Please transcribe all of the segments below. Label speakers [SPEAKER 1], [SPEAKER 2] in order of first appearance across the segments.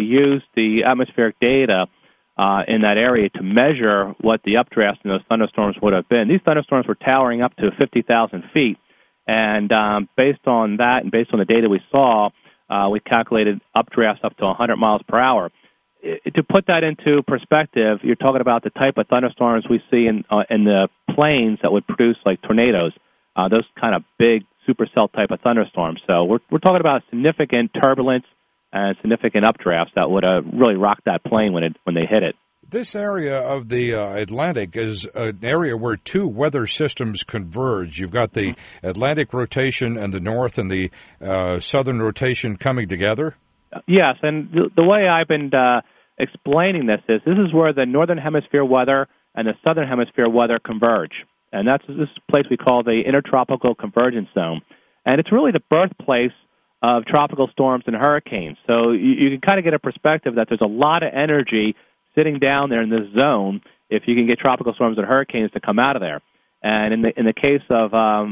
[SPEAKER 1] used the atmospheric data in that area to measure what the updrafts in those thunderstorms would have been. These thunderstorms were towering up to 50,000 feet, and based on that and based on the data we saw, we calculated updrafts up to 100 miles per hour. To put that into perspective, you're talking about the type of thunderstorms we see in the plains that would produce like tornadoes, those kind of big supercell type of thunderstorms. So we're talking about significant turbulence and significant updrafts that would really rock that plane when they hit it.
[SPEAKER 2] This area of the Atlantic is an area where two weather systems converge. You've got the Atlantic rotation and the north and the southern rotation coming together.
[SPEAKER 1] Yes, and the way I've been explaining this is where the northern hemisphere weather and the southern hemisphere weather converge. And that's this place we call the Intertropical Convergence Zone. And it's really the birthplace of tropical storms and hurricanes. So you can kind of get a perspective that there's a lot of energy sitting down there in this zone if you can get tropical storms and hurricanes to come out of there. And in the case of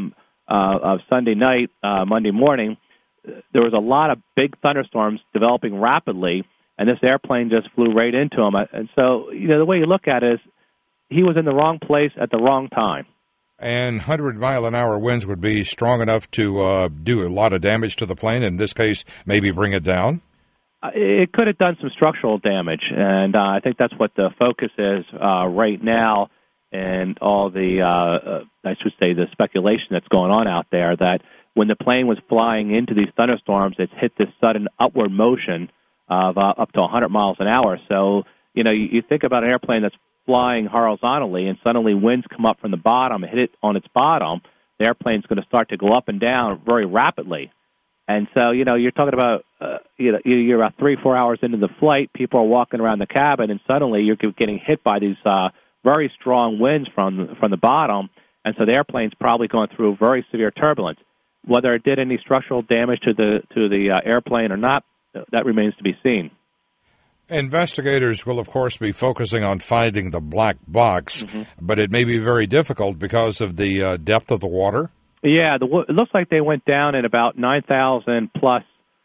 [SPEAKER 1] Sunday night, Monday morning, there was a lot of big thunderstorms developing rapidly, and this airplane just flew right into him. And so, the way you look at it is he was in the wrong place at the wrong time.
[SPEAKER 2] And 100-mile-an-hour winds would be strong enough to do a lot of damage to the plane, in this case, maybe bring it down?
[SPEAKER 1] It could have done some structural damage, and I think that's what the focus is right now, and all the, the speculation that's going on out there, that when the plane was flying into these thunderstorms, it's hit this sudden upward motion of up to 100 miles an hour. So, you think about an airplane that's flying horizontally, and suddenly winds come up from the bottom, hit it on its bottom, the airplane's going to start to go up and down very rapidly. And so, you're talking about, you're about 3-4 hours into the flight, people are walking around the cabin, and suddenly you're getting hit by these very strong winds from the bottom, and so the airplane's probably going through very severe turbulence. Whether it did any structural damage to the airplane or not, that remains to be seen.
[SPEAKER 2] Investigators will, of course, be focusing on finding the black box, but it may be very difficult because of the depth of the water. Yeah,
[SPEAKER 1] it looks like they went down in about 9,000 plus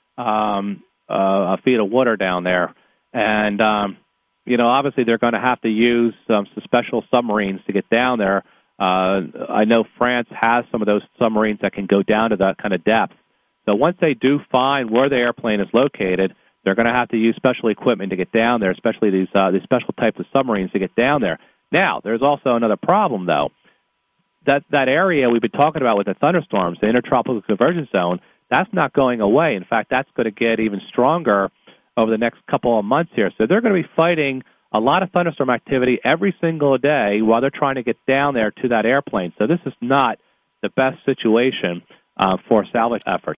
[SPEAKER 1] feet of water down there. And, obviously they're going to have to use some special submarines to get down there. I know France has some of those submarines that can go down to that kind of depth. So once they do find where the airplane is located, they're going to have to use special equipment to get down there, especially these special types of submarines to get down there. Now, there's also another problem, though. That area we've been talking about with the thunderstorms, the Intertropical Convergence Zone, that's not going away. In fact, that's going to get even stronger over the next couple of months here. So they're going to be fighting a lot of thunderstorm activity every single day while they're trying to get down there to that airplane. So this is not the best situation for salvage efforts.